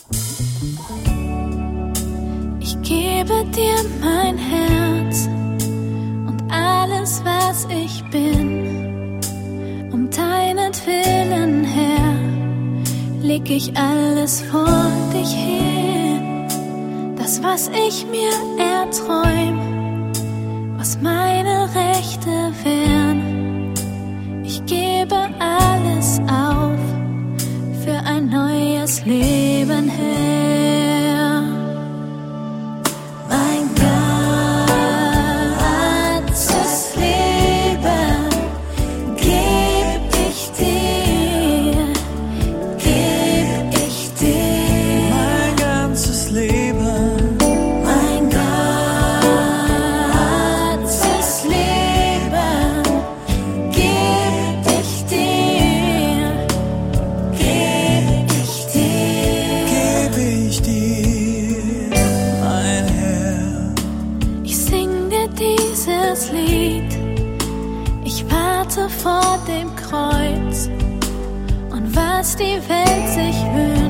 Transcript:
Ich gebe dir mein Herz und alles, was ich bin. Um deinetwillen, Herr, leg ich alles vor dich hin. Das, was ich mir erträum, was meine Rechte wären. Ich gebe alles auf für ein neues Leben, Herr. Mein ganzes Leben geb ich dir, geb ich dir. Mein ganzes Leben, Mein ganzes Leben geb ich dir, geb ich dir. gebe ich dir, mein Herr. Ich sing dir dieses Lied, ich warte vor dem Kreuz und was die Welt sich wünscht.